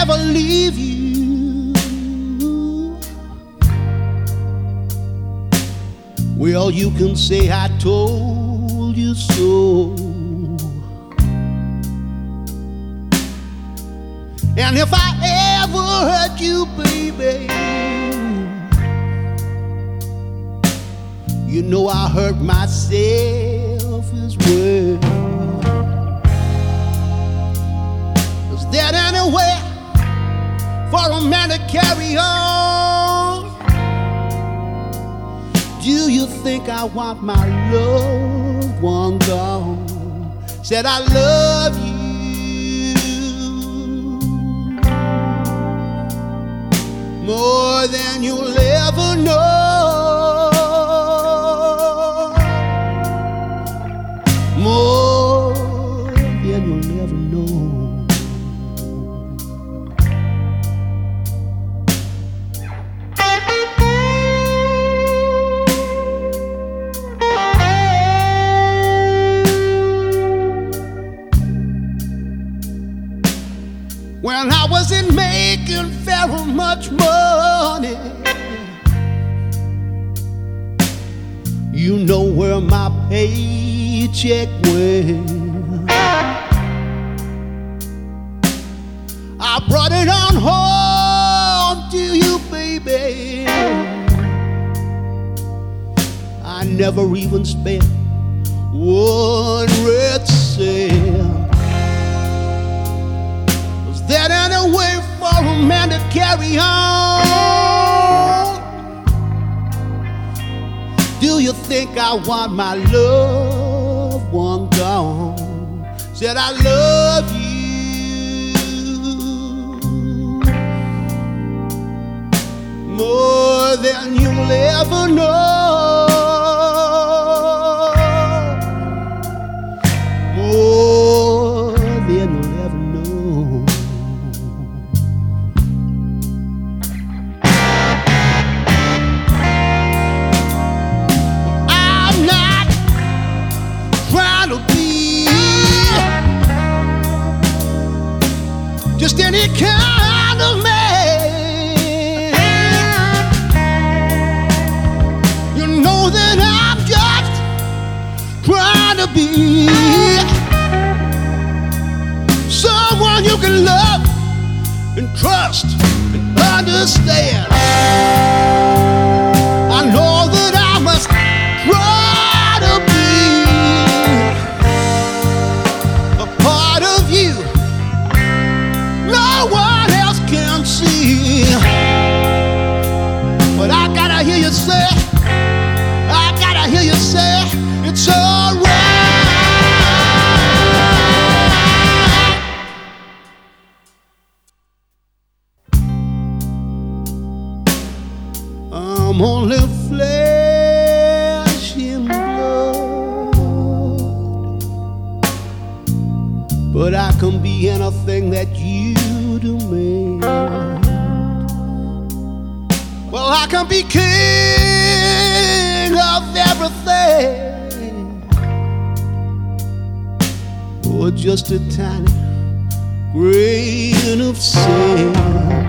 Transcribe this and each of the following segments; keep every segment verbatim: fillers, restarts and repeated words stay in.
never leave you. Well, you can say I told you so. And if I ever hurt you, baby, you know I hurt myself as well. Is there anywhere for a man to carry on? Do you think I want my loved one gone? Said I love you more than you'll ever know, more than you'll ever know. When I wasn't making very much money, you know where my paycheck went. I brought it on home to you, baby. I never even spent one red cent. That any way for a man to carry on? Do you think I want my loved one gone? Said I love you more than you'll ever know, more than you'll ever know. Just any kind of man, you know that I'm just trying to be someone you can love and trust and understand. I know that I must try to be a part of you no one else can see. But I gotta hear you say, I gotta hear you say, it's alright. I'm only flesh and blood, but I can be anything that you demand. Well, I can be king of everything, or just a tiny grain of sand.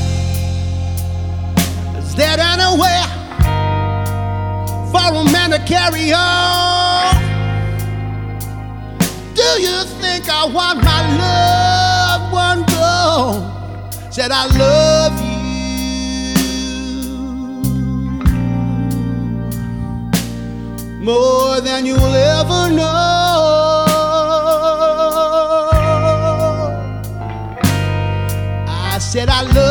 Is there anywhere for a man to carry on? Do you think I want my loved one gone? Said I love you more than you'll ever know. I said I love you